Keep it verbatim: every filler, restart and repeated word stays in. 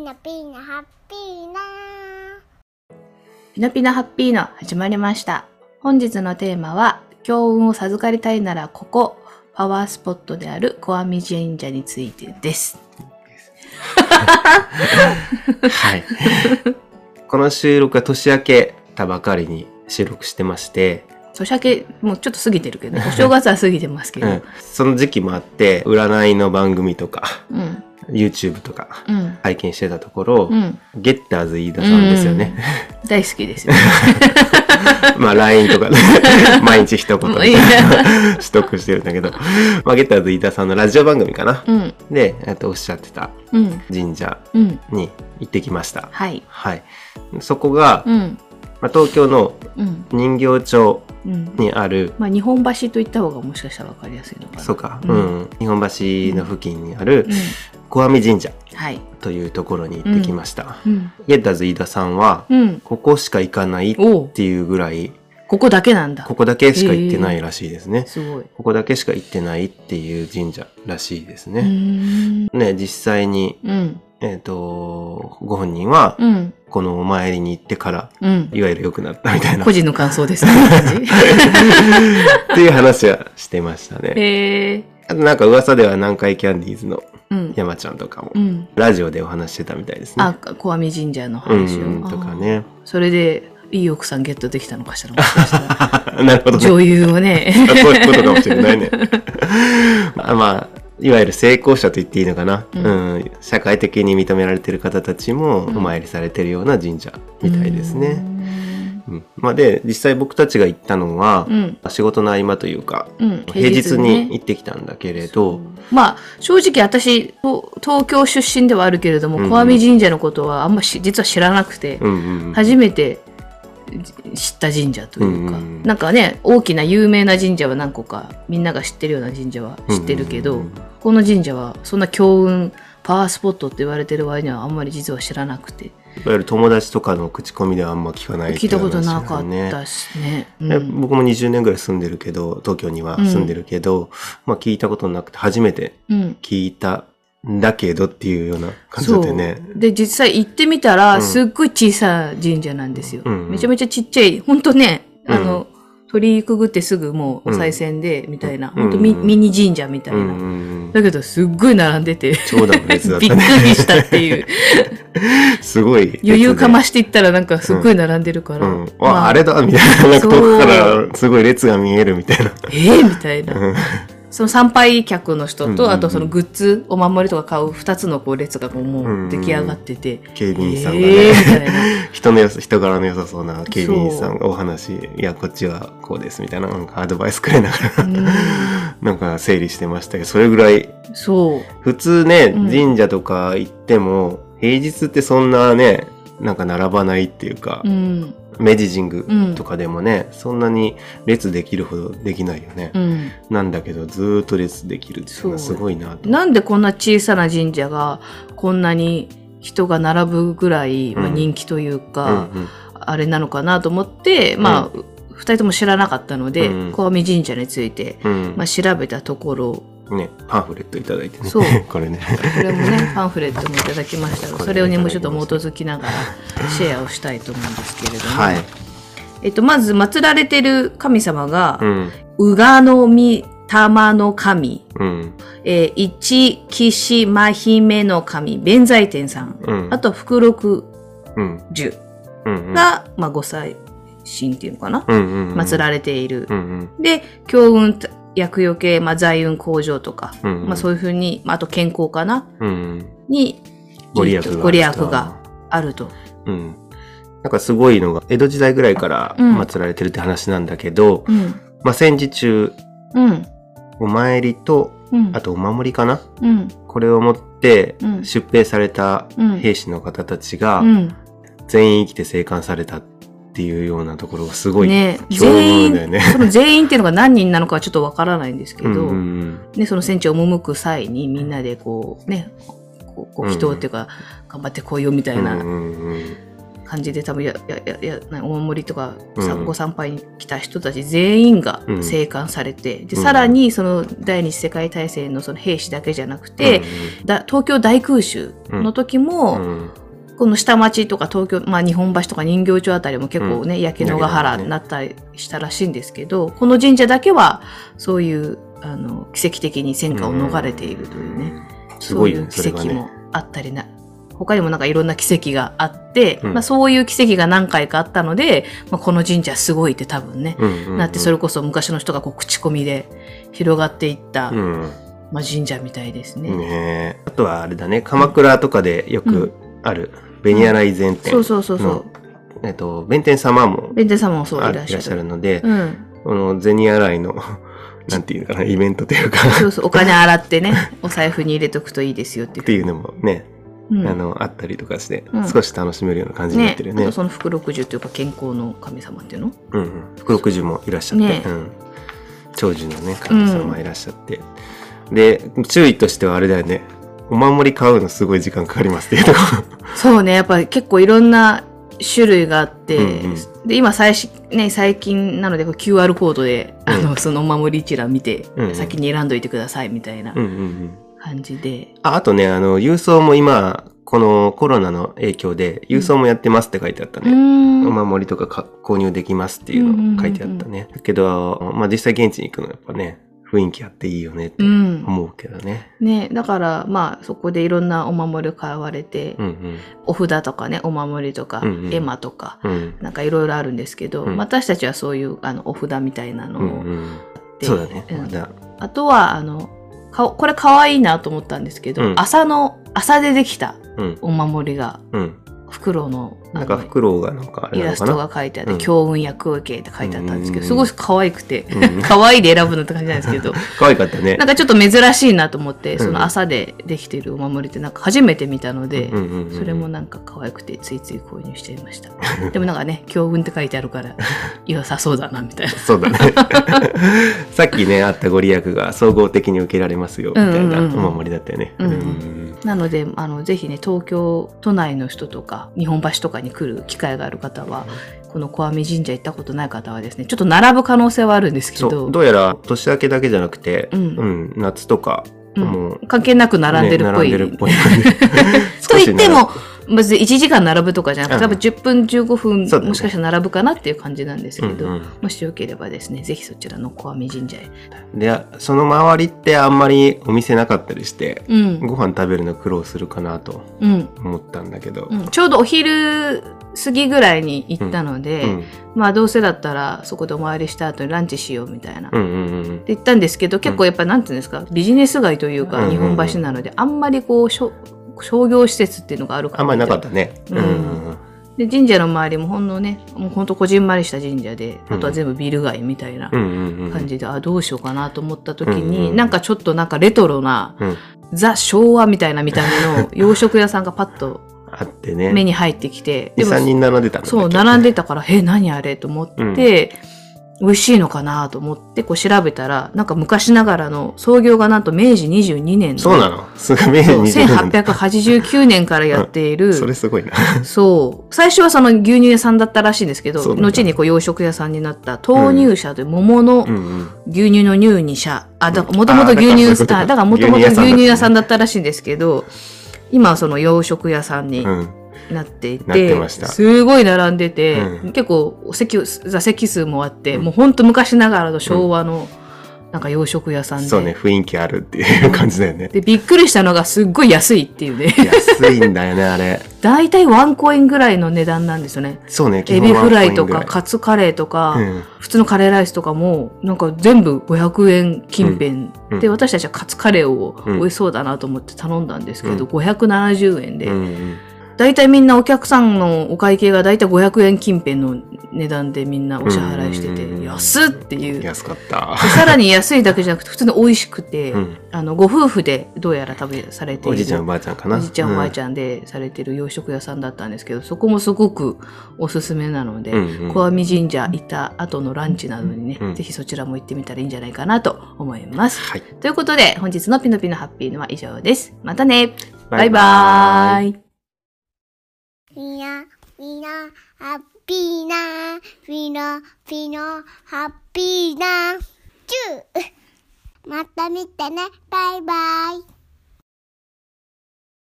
ナピーナハッピーナピノピノハッピーの始まりました。本日のテーマは、強運を授かりたいならここ、パワースポットである小阿弥神社についてです。 はい。この収録は年明けたばかりに収録してまして、 年明け、もうちょっと過ぎてるけど、お正月は過ぎてますけど。うん、 その時期もあって、占いの番組とか、うん、YouTube とか拝見してたところ、うん、ゲッターズ飯田さんですよね。 うん、大好きですよね。 まあ ライン とかで毎日一言で取得してるんだけど、まあ、ゲッターズ飯田さんのラジオ番組かな、うん、でとおっしゃってた神社に行ってきました。うんうん、はい、はい。そこが、うんまあ、東京の人形町にある、うんまあ、日本橋といった方がもしかしたら分かりやすいのかな。 そうか、うんうん、日本橋の付近にある小阿弥神社というところに行ってきました。うんうん、ゲッターズ飯田さんは、うん、ここしか行かないっていうぐらい、 ここだけなんだ。 ここだけしか行ってないらしいですね。すごい。ここだけしか行ってないっていう神社らしいですね。ね、実際に、うんえっと、ご本人は、うん、このお参りに行ってから、うん、いわゆる良くなったみたいな。 個人の感想ですね。 っていう話はしてましたね。へー。あとなんか噂では南海キャンディーズの山ちゃんとかも、うん、ラジオでお話してたみたいですね。 あ、小阿弥神社の話を。うん、 とかね。 それで、いい奥さんゲットできたのかしら、もしかしたら。 なるほど、ね。 女優をね。 そういうことかもしれないね。まあ、まあいわゆる成功者と言っていいのかな、うんうん、社会的に認められている方たちもお参りされているような神社みたいですね。うんうんまあ、で実際僕たちが行ったのは、うん、仕事の合間というか、うん、平日に行ってきたんだけれど、 まあ正直私東京出身ではあるけれども、うんうん、小阿弥神社のことはあんまし実は知らなくて、うんうんうん、初めて知った神社というか、うん、なんかね大きな有名な神社は何個かみんなが知ってるような神社は知ってるけど、うんうんうん、この神社はそんな強運パワースポットって言われてる割にはあんまり実は知らなくて、 いわゆる友達とかの口コミではあんま聞かないっていう話、ね、 聞いたことなかったしね、 うん、僕もにじゅうねんぐらい住んでるけど東京には住んでるけど、うんまあ、聞いたことなくて初めて聞いただけどっていうような感じでね。 で、実際行ってみたら、すっごい小さな神社なんですよ。うん、めちゃめちゃちっちゃい、ほんとね、あの、うん、鳥居くぐってすぐもうお賽銭で、みたいな、うん、ほんと ミ,、うん、ミニ神社みたいな。うん、だけど、すっごい並んでて、 長蛇の列だったね。びっくりしたっていう。 すごい。 余裕かましていったらなんかすっごい並んでるから。 うんうんまあ、あ、あれだみたいな。なんか遠くからすごい列が見えるみたいな。 えー、みたいな。その参拝客の人と、うんうんうん、あとそのグッズ、お守りとか買う二つのこう列がこうもう出来上がってて。うんうん、 警備員さんがね、えー、みたいな人のよさ、人柄の良さそうな警備員さんがお話、いや、こっちはこうですみたいな、なんかアドバイスくれながら、うん、なんか整理してましたけど、それぐらい。そう。普通ね、うん、神社とか行っても、平日ってそんなね、なんか並ばないっていうか、うん明治神宮とかでもね、うん、そんなに列できるほどできないよね、うん、なんだけどずーっと列できるっていうのはすごいなと。 なんでこんな小さな神社がこんなに人が並ぶぐらい、まあ、人気というか、うんうんうん、あれなのかなと思って、まあ、うん、ふたりとも知らなかったので、うん、小阿弥神社について、うんまあ、調べたところね、パンフレットいただいてね。 そう。 これね。 これもね、パンフレットもいただきましたが、それをね、もうちょっと基づきながらシェアをしたいと思うんですけれども。はい。えっと、まず、祀られてる神様が、うん、宇賀の御玉の神、うん、えー、一岸真姫の神、弁財天さん、うん、あと、福禄寿が、まあ、ご祭神っていうのかな、うんうんうん、祀られている。うんうん、で、強運、厄除け、まあ、財運向上とか、うんうんまあ、そういうふうに、まあ、あと健康かな、うん、にご利益があると。 ご利益があると。 うん。なんかすごいのが、江戸時代ぐらいから祀られてるって話なんだけど、うん、まあ、戦時中、うん、お参りと、うん、あとお守りかな、うん、これを持って出兵された兵士の方たちが、全員生きて生還されたっていうようなところがすごい強運だよね。 その全員っていうのが何人なのかはちょっとわからないんですけど、うんうんうんね、その戦地を赴く際にみんなでこうね、こう、こう祈祷っていうか、うん、頑張ってこいよみたいな、うんうんうん、 感じで多分ややややお守りとか、うん、ご参拝に来た人たち全員が生還されて、うん、でさらにその第二次世界大戦のその兵士だけじゃなくて、うん、だ東京大空襲の時も、うんうんこの下町とか東京、まあ、日本橋とか人形町あたりも結構ね、うん、焼け野ヶ原になったりしたらしいんですけど、この神社だけはそういうあの奇跡的に戦火を逃れているというね、うん、そういう奇跡もあったりな、他にもなんかいろんな奇跡があって、うんまあ、そういう奇跡が何回かあったので、まあ、この神社すごいって多分ね、うんうんうん、なってそれこそ昔の人がこう口コミで広がっていった、うんまあ、神社みたいですね。 ねあとはあれだね、鎌倉とかでよくある、うん紅洗禅店の、うん、そうそうそうそう、えっと、弁天様も弁天様もそういらっしゃるので、うん、この銭洗いのなんていうのかなイベントというかそうそうお金洗ってねお財布に入れとくといいですよっていうっていうのもね、うん、あのあったりとかして、うん、少し楽しめるような感じになってるよね。ねあとその福禄寿というか健康の神様っていうの、 うんうん、福禄寿もいらっしゃって、ねうん、長寿のね神様いらっしゃって、うん、で注意としてはあれだよね。お守り買うのすごい時間かかりますっていうところそうねやっぱり結構いろんな種類があって、うんうん、で今最新、ね、最近なので キューアール コードで、うん、あのそのお守り一覧見て、うんうん、先に選んどいてくださいみたいな感じで、うんうんうん、 あ, あとねあの郵送も今このコロナの影響で郵送もやってますって書いてあったね、うん、お守りとかか購入できますっていうの書いてあったね、うんうんうん、だけど、まあ、実際現地に行くのやっぱね雰囲気あっていいよねって思うけどね。 うん、ねだからまあそこでいろんなお守りを買われて、うんうん、お札とかねお守りとか、うんうん、絵馬とか、うん、なんかいろいろあるんですけど、うん、私たちはそういうあのお札みたいなのを、うんうん、 そうだね、 うん、あとはあのかこれ可愛いなと思ったんですけど、うん、麻の麻でできたお守りが、うん、フクロウのなんかフクロウがなんかあれなのかなイラストが書いてあって、うん、強運厄除けって書いてあったんですけど、すごい可愛くて、うん、可愛いで選ぶのって感じなんですけど可愛かったね。 なんかちょっと珍しいなと思って、その麻でできてるお守りってなんか初めて見たので、うんうんうん、それもなんか可愛くてついつい購入していましたでもなんかね強運って書いてあるから良さそうだなみたいなそうだねさっきねあったご利益が総合的に受けられますよみたいなお守りだったよね、うんうんうん、 なのであのぜひね東京都内の人とか日本橋とかに来る機会がある方は、この小網神社行ったことない方はですねちょっと並ぶ可能性はあるんですけど、 そうどうやら年明けだけじゃなくて、うんうん、夏とかもう、 うん、関係なく並んでるっぽい、ね、並んでるっぽいと言っても別にいちじかん並ぶとかじゃなくて、多分じゅっぷんじゅうごふん、ね、もしかしたら並ぶかなっていう感じなんですけど、うんうん、もしよければですねぜひそちらの小網神社へ。 でその周りってあんまりお店なかったりして、うん、ご飯食べるの苦労するかなと思ったんだけど、 うんうん、ちょうどお昼過ぎぐらいに行ったので、うんうん、まあどうせだったらそこでお参りした後にランチしようみたいな、うんうんうん、って言ったんですけど、結構やっぱなんていうんですかビジネス街というか日本橋なので、あんまりこうしょ商業施設っていうのがあるからあんまりなかったね、うんうんうん、で神社の周りもほんのねもうほんとこじんまりした神社で、あとは全部ビル街みたいな感じで、うんうんうん、あどうしようかなと思った時に、うんうん、なんかちょっとなんかレトロな、うん、ザ昭和みたいな見た目の洋食屋さんがパッとあってね、 目に入ってきてにさんにん並んでたの。 そう並んでたからえ何あれと思って、うん美味しいのかなと思ってこう調べたら、なんか昔ながらの創業がなんと明治にじゅうにねんの、 そうなのすごい明治にじゅうにねんせんはっぴゃくはちじゅうきゅうねんからやっている、うん、 それすごいなそう最初はその牛乳屋さんだったらしいんですけど、後にこう洋食屋さんになった豆乳舎という桃の牛乳の乳に社、あだからもともと牛乳だからもともと牛乳屋さんだったらしいんですけど、今はその洋食屋さんに、うんなっていてすごい並んでて、うん、結構席座席数もあって、うん、もうほんと昔ながらの昭和のなんか洋食屋さんで、 そうね雰囲気あるっていう感じだよね。 でびっくりしたのがすっごい安いっていうね安いんだよねあれだいたいワンコインぐらいの値段なんですよね。 そうねエビフライとかカツカレーとか、うん、普通のカレーライスとかもなんか全部ごひゃくえん近辺、うんうん、で私たちはカツカレーを美味しそうだなと思って頼んだんですけど、うん、ごひゃくななじゅうえんで、うんうんだいたいみんなお客さんのお会計がだいたいごひゃくえん近辺の値段でみんなお支払いしてて、安っっていう。 安かった。 さらに安いだけじゃなくて普通に美味しくて、うん、あのご夫婦でどうやら食べされている。 おじいちゃんおばあちゃんかな。 おじいちゃんおばあちゃんでされてる洋食屋さんだったんですけど、そこもすごくおすすめなので、うんうん、小網神社行った後のランチなどにね、うん、ぜひそちらも行ってみたらいいんじゃないかなと思います。はい、ということで本日のピノピノハッピーのは以上です。またね。バイバーイ。バイバーイ。いや、いピノ、ハッピーな、ピノ、ピノ、ハッピーな、チュー。また見てね、バイバイ。